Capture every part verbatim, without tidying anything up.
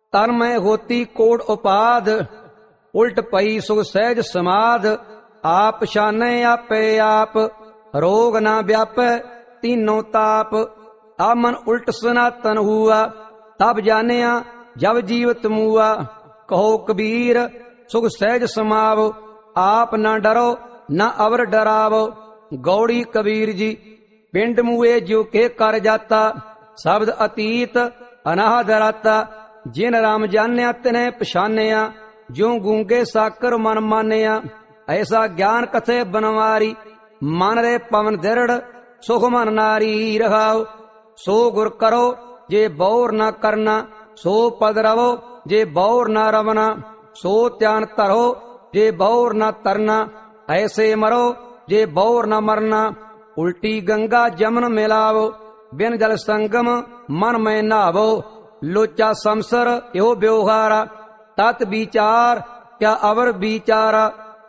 तन में होती कोट उपाद, उल्ट पई सुख सहज समाध। आप शाने आपे आप, रोग ना व्यापै तीनों ताप। अब मन उल्ट सनातन हुआ, तब जानिया जब जीवत मुआ। कहो कबीर सुख सहज समावो, आप ना डरो ना अवर डरावो। गौड़ी कबीर जी पिंड मुए जो के कर जाता, शब्द अतीत अनाहद राता। जिन राम जान्या तिने पछानिया, ज्यों गूंगे साकर मन मानिया। ऐसा ज्ञान कथे बनवारी, मन रे पवन दृढ़ सुख मन नारी। रहाओ सो गुर करो जे बौर न करना, सो पद रवो जे बौर न रवना। सो त्यान तरो जे बौर न तरना, ऐसे मरो जे बौर न मरना। उल्टी गंगा जमन मिलावो, बिन जल संगम मन में नहावो। लोचा संसर यो व्यवहारा, तत् विचार क्या अवर विचारा।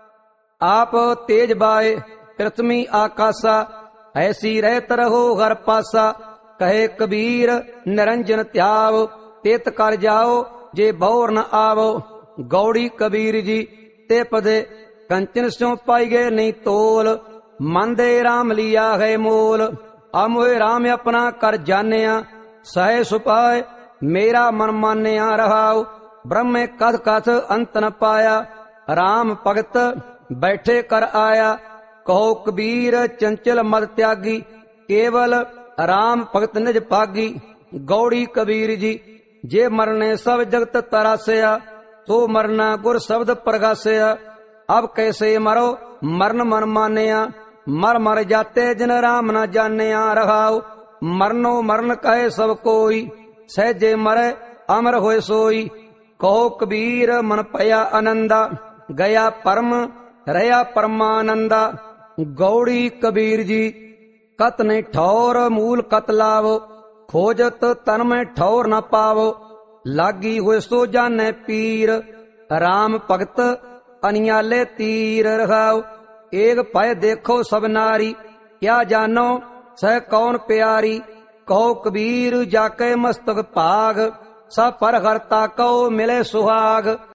आप तेज बाए पृथ्वी आकाशा, ऐसी रहत रहो हर पासा। कहे कबीर निरंजन त्याव, तेत कर जाओ जे बौर न आवो। गौड़ी कबीर जी ते पदे, कंचन स्यों पाई गए नहीं तोल। मन दे राम लिया है मोल। अमोए राम अपना कर जानिया, सहे सुपाए मेरा मन मानिया। रहाओ ब्रह्म कथ कथ अंत न पाया, राम भगत बैठे कर आया। कहो कबीर चंचल मद त्यागी, केवल राम भगत निज भागी। गौड़ी कबीर जी जे मरने सब जगत तरासया, तो मरना गुर शब्द प्रगासया। अब कैसे मरो मरण मन मानिया, मर मर जाते जिन राम न जानिया। रहाओ मरनो मरण कहे सब कोई, सहजे मरे अमर होए सोई। कहो कबीर मन पया आनंदा, गया परम रया परमानंदा। गौड़ी कबीर जी कत ने ठौर मूल कत लावो, खोजत तन में ठौर न पावो। लागी हुए सो जाने पीर, राम भगत अनियाले तीर। रहाओ एक पाए देखो सब नारी, क्या जानो सह कौन प्यारी। कहो कबीर जाके मस्तक भाग, सब पर हरता कहो मिले सुहाग।